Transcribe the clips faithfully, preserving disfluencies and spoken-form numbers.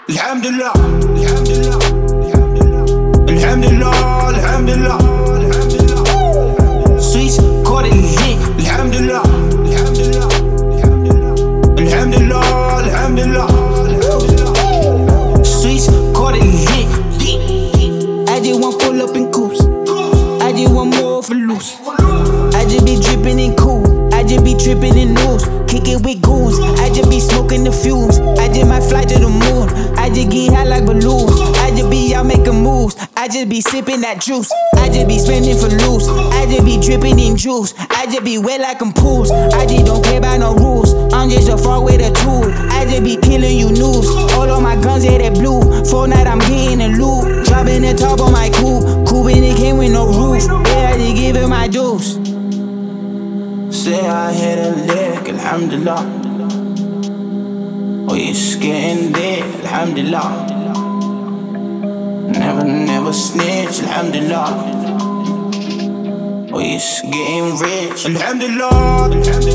الحمد لله الحمد لله الحمد لله الحمد لله Sweets caught it lit الحمد لله الحمد لله الحمد لله الحمد لله Sweets caught it lit. I just want pull up in coops. I just want more for loose. I just be dripping in cool. I just be tripping in news. Kick it with goons. I just be smoking the fumes. I just might fly to the moon. I just get high like balloons. I just be out making moves. I just be sipping that juice. I just be spending for loose. I just be dripping in juice. I just be wet like I'm pools. I just don't care about no rules. I'm just a far with a tool. I just be killing you news. All of my guns, yeah, they blue. Fortnite, I'm getting a loot. Dropping the top on my coupe. Coupe and it came with no roof. Yeah, I just give it my juice. Say I hit a lick, alhamdulillah. Oh, you're getting there, alhamdulillah. Never, never snitch, alhamdulillah. Oh, you're getting rich, alhamdulillah.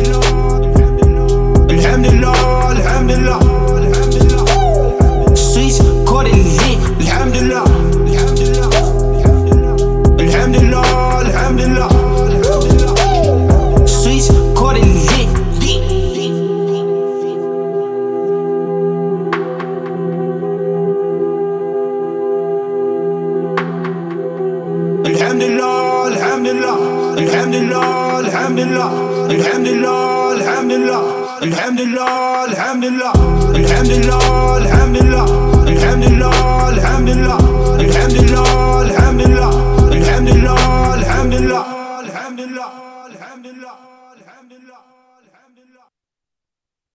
Alhamdulillah, alhamdulillah. Sweets caught it lit, alhamdulillah. Alhamdulillah, alhamdulillah. Sweets caught it lit. Alhamdulillah, alhamdulillah, alhamdulillah, alhamdulillah, alhamdulillah, alhamdulillah, alhamdulillah, alhamdulillah, alhamdulillah, alhamdulillah, alhamdulillah, alhamdulillah, alhamdulillah, alhamdulillah, alhamdulillah, alhamdulillah, alhamdulillah, alhamdulillah, alhamdulillah.